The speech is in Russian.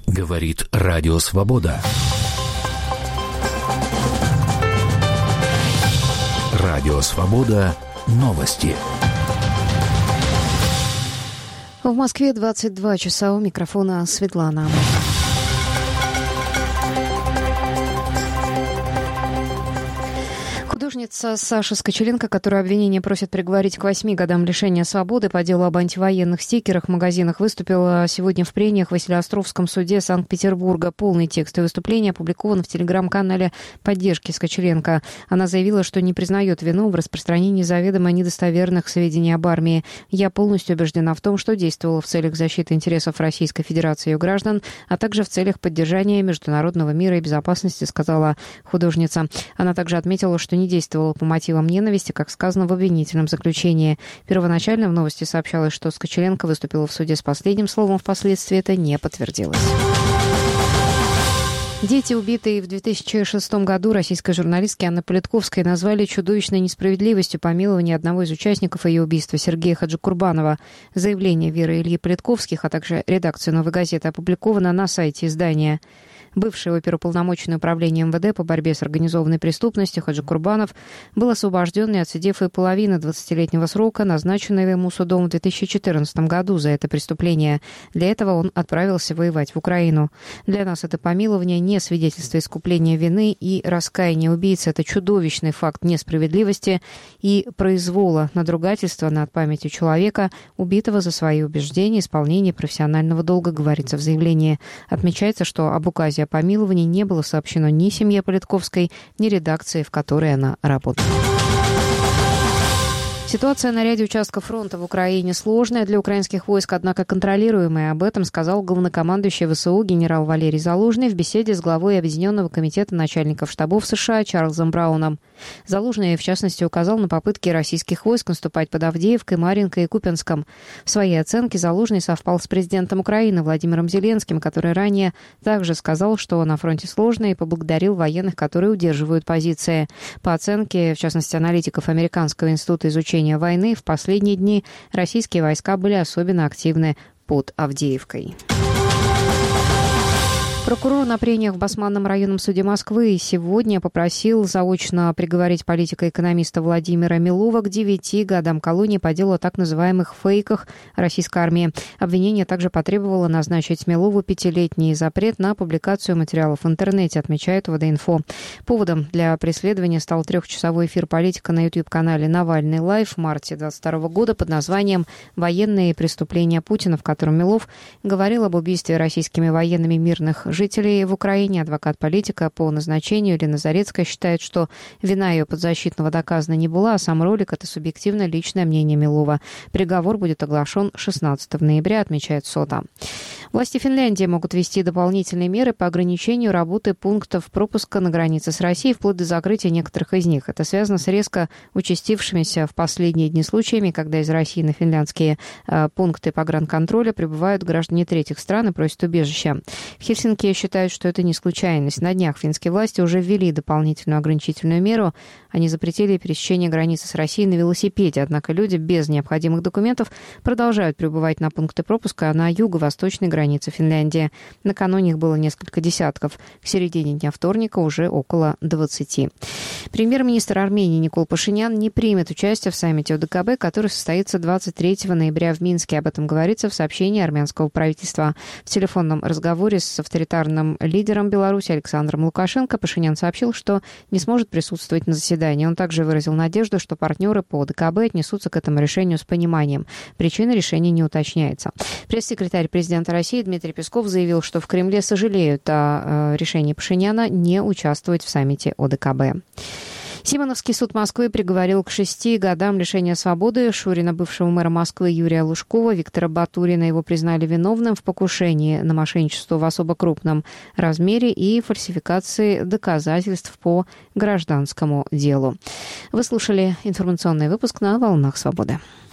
Говорит Радио Свобода. Радио Свобода. Новости. В Москве 22 часа. У микрофона Светлана. Художница Саша Скочеленко, которую обвинение просит приговорить к 8 годам лишения свободы по делу об антивоенных стикерах в магазинах, выступила сегодня в прениях в Василеостровском суде Санкт-Петербурга. Полный текст ее выступления опубликован в телеграм-канале поддержки Скочеленко. Она заявила, что не признает вину в распространении заведомо недостоверных сведений об армии. «Я полностью убеждена в том, что действовала в целях защиты интересов Российской Федерации и ее граждан, а также в целях поддержания международного мира и безопасности», сказала художница. Она также отметила, что не действовала по мотивам ненависти, как сказано в обвинительном заключении. Первоначально в новости сообщалось, что Скочеленко выступила в суде с последним словом, впоследствии это не подтвердилось. Дети, убитые в 2006 году российской журналистки Анны Политковской, назвали чудовищной несправедливостью помилования одного из участников ее убийства, Сергея Хаджикурбанова. Заявление Веры Ильи Политковских, а также редакции «Новой газеты» опубликовано на сайте издания. Бывший оперуполномоченный управлением МВД по борьбе с организованной преступностью Хаджикурбанов был освобожден, не отсидев и половины 20-летнего срока, назначенного ему судом в 2014 году за это преступление. Для этого он отправился воевать в Украину. Для нас это помилование не свидетельство искупления вины и раскаяния убийцы. Это чудовищный факт несправедливости и произвола, надругательства над памятью человека, убитого за свои убеждения, исполнение профессионального долга, говорится в заявлении. Отмечается, что об указе о помиловании не было сообщено ни семье Политковской, ни редакции, в которой она работала. Ситуация на ряде участков фронта в Украине сложная для украинских войск, однако контролируемая. Об этом сказал главнокомандующий ВСУ генерал Валерий Залужный в беседе с главой Объединенного комитета начальников штабов США Чарльзом Брауном. Залужный, в частности, указал на попытки российских войск наступать под Авдеевкой, Марьинкой и Купянском. В своей оценке Залужный совпал с президентом Украины Владимиром Зеленским, который ранее также сказал, что на фронте сложно, и поблагодарил военных, которые удерживают позиции. По оценке, в частности, аналитиков Американского института изучения войны, в последние дни российские войска были особенно активны под Авдеевкой. Прокурор на прениях в Басманном районном суде Москвы сегодня попросил заочно приговорить политика-экономиста Владимира Милова к 9 годам колонии по делу о так называемых фейках российской армии. Обвинение также потребовало назначить Милову 5-летний запрет на публикацию материалов в интернете, отмечает УВД-Инфо. Поводом для преследования стал 3-часовой эфир политика на YouTube-канале «Навальный лайв» в марте 2022 года под названием «Военные преступления Путина», в котором Милов говорил об убийстве российскими военными мирных жителей в Украине. Адвокат-политика по назначению Елена Зарецкая считает, что вина ее подзащитного доказана не была, а сам ролик – это субъективно личное мнение Милова. Приговор будет оглашен 16 ноября, отмечает СОТА. Власти Финляндии могут ввести дополнительные меры по ограничению работы пунктов пропуска на границе с Россией, вплоть до закрытия некоторых из них. Это связано с резко участившимися в последние дни случаями, когда из России на финляндские пункты погранконтроля прибывают граждане третьих стран и просят убежища. В Хельсинки считают, что это не случайность. На днях финские власти уже ввели дополнительную ограничительную меру. Они запретили пересечение границы с Россией на велосипеде. Однако люди без необходимых документов продолжают прибывать на пункты пропуска на юго-восточной границе Финляндии. Накануне их было несколько десятков. К середине дня вторника уже около 20. Премьер-министр Армении Никол Пашинян не примет участие в саммите ОДКБ, который состоится 23 ноября в Минске. Об этом говорится в сообщении армянского правительства. В телефонном разговоре с авторитарным лидером Беларуси Александром Лукашенко Пашинян сообщил, что не сможет присутствовать на заседании. Он также выразил надежду, что партнеры по ОДКБ отнесутся к этому решению с пониманием. Причина решения не уточняется. Пресс-секретарь президента России Дмитрий Песков заявил, что в Кремле сожалеют о решении Пашиняна не участвовать в саммите ОДКБ. Симоновский суд Москвы приговорил к 6 годам лишения свободы Шурина, бывшего мэра Москвы Юрия Лужкова, Виктора Батурина. Его признали виновным в покушении на мошенничество в особо крупном размере и фальсификации доказательств по гражданскому делу. Вы слушали информационный выпуск на «Волнах Свободы».